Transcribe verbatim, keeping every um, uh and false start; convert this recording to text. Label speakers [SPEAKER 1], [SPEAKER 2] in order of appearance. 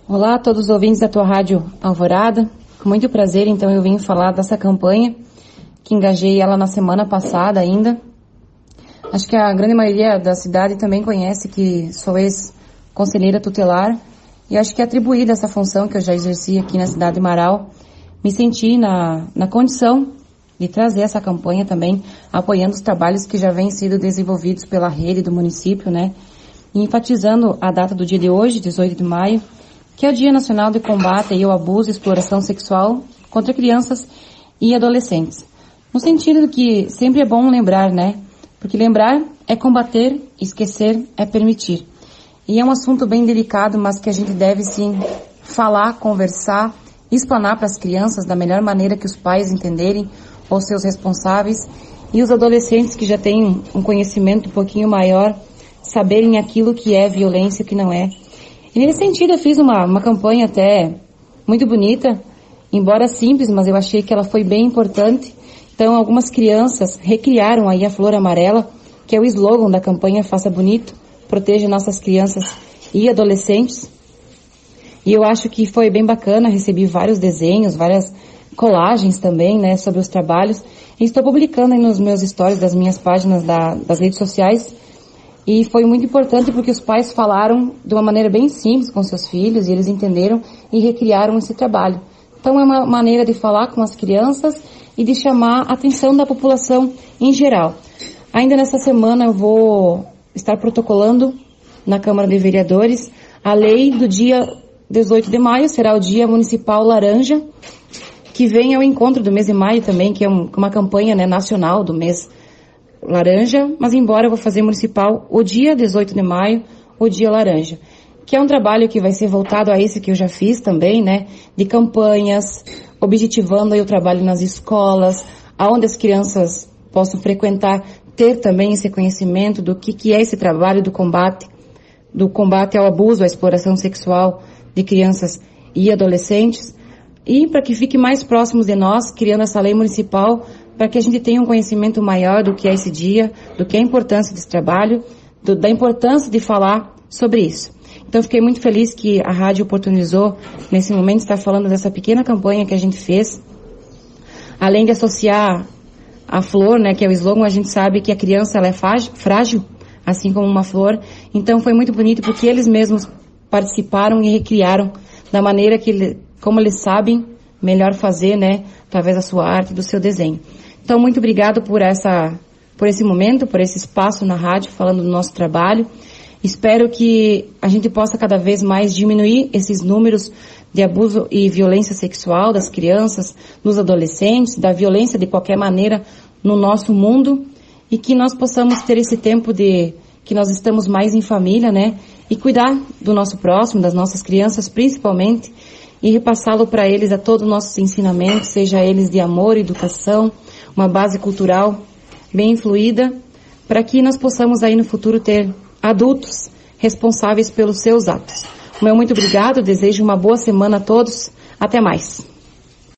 [SPEAKER 1] Olá a todos os ouvintes da tua Rádio Alvorada. Com muito prazer, então, eu vim falar dessa campanha, que engajei ela na semana passada ainda. Acho que a grande maioria da cidade também conhece que sou ex-conselheira tutelar, e acho que atribuída essa função que eu já exerci aqui na cidade de Marau, me senti na, na condição de trazer essa campanha também, apoiando os trabalhos que já vêm sendo desenvolvidos pela rede do município, né? E enfatizando a data do dia de hoje, dezoito de maio, que é o Dia Nacional de Combate ao Abuso e Exploração Sexual contra Crianças e Adolescentes. No sentido de que sempre é bom lembrar, né? Porque lembrar é combater, esquecer é permitir. E é um assunto bem delicado, mas que a gente deve sim falar, conversar, explanar para as crianças da melhor maneira que os pais entenderem, ou seus responsáveis, e os adolescentes que já têm um conhecimento um pouquinho maior, saberem aquilo que é violência e o que não é. E nesse sentido eu fiz uma, uma campanha até muito bonita, embora simples, mas eu achei que ela foi bem importante. Então algumas crianças recriaram aí a flor amarela, que é o slogan da campanha Faça Bonito, proteja nossas crianças e adolescentes. E eu acho que foi bem bacana, recebi vários desenhos, várias colagens também, né, sobre os trabalhos. E estou publicando aí nos meus stories das minhas páginas da, das redes sociais. E foi muito importante porque os pais falaram de uma maneira bem simples com seus filhos e eles entenderam e recriaram esse trabalho. Então é uma maneira de falar com as crianças e de chamar a atenção da população em geral. Ainda nessa semana eu vou estar protocolando na Câmara de Vereadores a lei do dia dezoito de maio, será o Dia Municipal Laranja, que vem ao encontro do mês de maio também, que é um, uma campanha, né, nacional do mês laranja, mas embora eu vou fazer municipal o dia dezoito de maio, o dia laranja, que é um trabalho que vai ser voltado a esse que eu já fiz também, né, de campanhas, objetivando aí o trabalho nas escolas, aonde as crianças possam frequentar, ter também esse conhecimento do que, que é esse trabalho do combate, do combate ao abuso, à exploração sexual de crianças e adolescentes, e para que fique mais próximos de nós, criando essa lei municipal, para que a gente tenha um conhecimento maior do que é esse dia, do que é a importância desse trabalho, do, da importância de falar sobre isso. Então, fiquei muito feliz que a rádio oportunizou, nesse momento, estar falando dessa pequena campanha que a gente fez. Além de associar a flor, né, que é o slogan, a gente sabe que a criança ela é frágil, assim como uma flor. Então, foi muito bonito porque eles mesmos participaram e recriaram da maneira que, como eles sabem melhor fazer, né, através da sua arte, do seu desenho. Então, muito obrigado por essa, por esse momento, por esse espaço na rádio, falando do nosso trabalho. Espero que a gente possa cada vez mais diminuir esses números de abuso e violência sexual das crianças, dos adolescentes, da violência de qualquer maneira no nosso mundo, e que nós possamos ter esse tempo de, que nós estamos mais em família, né, e cuidar do nosso próximo, das nossas crianças principalmente, e repassá-lo para eles a todos os nossos ensinamentos, seja eles de amor, educação, uma base cultural bem fluida, para que nós possamos aí no futuro ter adultos responsáveis pelos seus atos. O meu muito obrigado, desejo uma boa semana a todos, até mais.